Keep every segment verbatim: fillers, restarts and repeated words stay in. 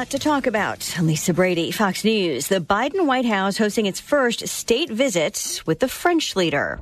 lot to talk about. Lisa Brady, Fox News. The Biden White House hosting its first state visit with the French leader.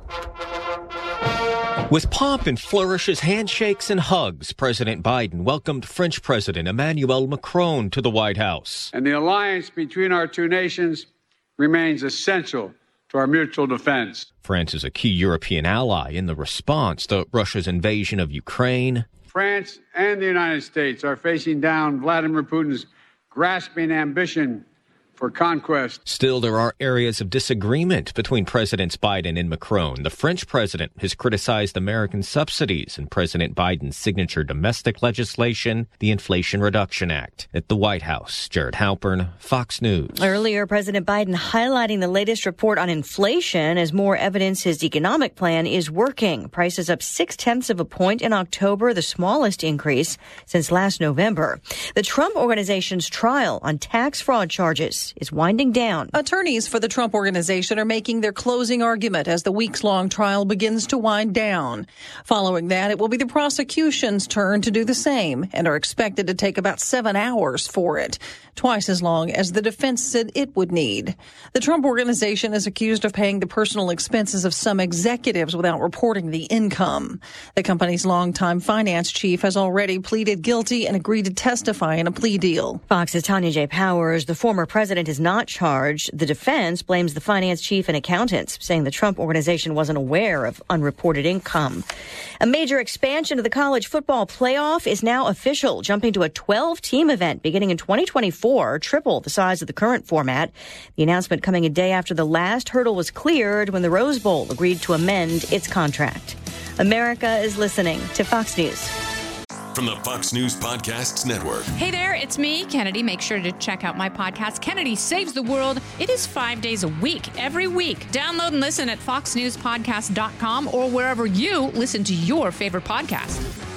With pomp and flourishes, handshakes and hugs, President Biden welcomed French President Emmanuel Macron to the White House. And the alliance between our two nations remains essential to our mutual defense. France is a key European ally in the response to Russia's invasion of Ukraine. France and the United States are facing down Vladimir Putin's grasping ambition for conquest. Still, there are areas of disagreement between Presidents Biden and Macron. The French president has criticized American subsidies and President Biden's signature domestic legislation, the Inflation Reduction Act. At the White House, Jared Halpern, Fox News. Earlier, President Biden highlighting the latest report on inflation as more evidence his economic plan is working. Prices up six-tenths of a point in October, the smallest increase since last November. The Trump Organization's trial on tax fraud charges is winding down. Attorneys for the Trump Organization are making their closing argument as the weeks-long trial begins to wind down. Following that, it will be the prosecution's turn to do the same and are expected to take about seven hours for it, twice as long as the defense said it would need. The Trump Organization is accused of paying the personal expenses of some executives without reporting the income. The company's longtime finance chief has already pleaded guilty and agreed to testify in a plea deal. Fox's Tanya J. Powers, the former president, is not charged. The defense blames the finance chief and accountants, saying the Trump Organization wasn't aware of unreported income. A major expansion of the college football playoff is now official, jumping to a twelve-team event beginning in twenty twenty-four, triple the size of the current format. The announcement coming a day after the last hurdle was cleared when the Rose Bowl agreed to amend its contract. America is listening to Fox News. From the Fox News Podcasts Network. Hey there, it's me, Kennedy. Make sure to check out my podcast, Kennedy Saves the World. It is five days a week, every week. Download and listen at fox news podcast dot com or wherever you listen to your favorite podcast.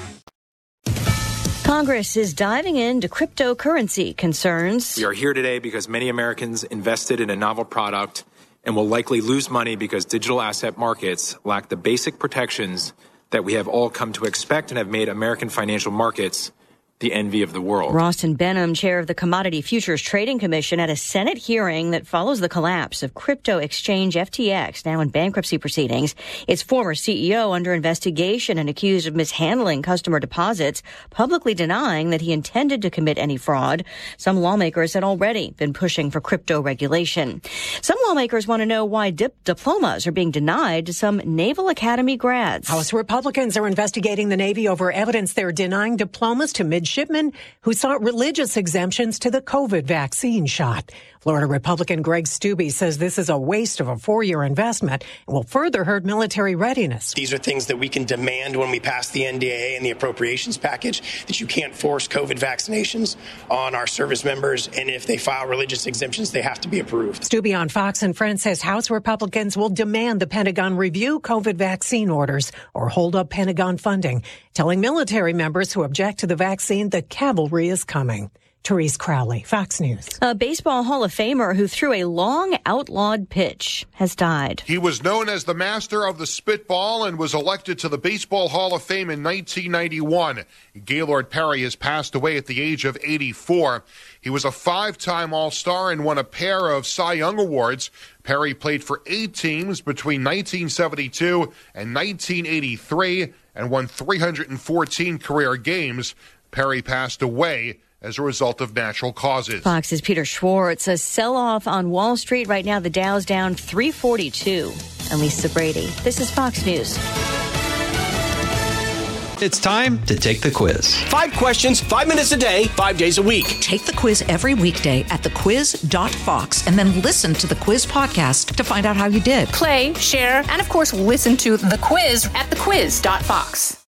Congress is diving into cryptocurrency concerns. We are here today because many Americans invested in a novel product and will likely lose money because digital asset markets lack the basic protections that we have all come to expect and have made American financial markets the envy of the world. Ralston Benham, chair of the Commodity Futures Trading Commission, at a Senate hearing that follows the collapse of crypto exchange F T X, now in bankruptcy proceedings. Its former C E O under investigation and accused of mishandling customer deposits, publicly denying that he intended to commit any fraud. Some lawmakers had already been pushing for crypto regulation. Some lawmakers want to know why dip- diplomas are being denied to some Naval Academy grads. House Republicans are investigating the Navy over evidence they're denying diplomas to midshipmen who sought religious exemptions to the COVID vaccine shot. Florida Republican Greg Steube says this is a waste of a four-year investment and will further hurt military readiness. These are things that we can demand when we pass the N D A A and the appropriations package, that you can't force COVID vaccinations on our service members, and if they file religious exemptions, they have to be approved. Steube on Fox and Friends says House Republicans will demand the Pentagon review COVID vaccine orders or hold up Pentagon funding, telling military members who object to the vaccine the cavalry is coming. Therese Crowley, Fox News. A baseball Hall of Famer who threw a long, outlawed pitch has died. He was known as the master of the spitball and was elected to the Baseball Hall of Fame in nineteen ninety-one. Gaylord Perry has passed away at the age of eighty-four. He was a five-time All-Star and won a pair of Cy Young Awards. Perry played for eight teams between nineteen seventy-two and nineteen eighty-three and won three hundred fourteen career games. Perry passed away as a result of natural causes. Fox's Peter Schwartz. A sell-off on Wall Street right now. The Dow's down three forty-two. I'm Lisa Brady. This is Fox News. It's time to take the quiz. Five questions, five minutes a day, five days a week. Take the quiz every weekday at the quiz dot fox and then listen to the quiz podcast to find out how you did. Play, share, and of course listen to The Quiz at the quiz dot fox.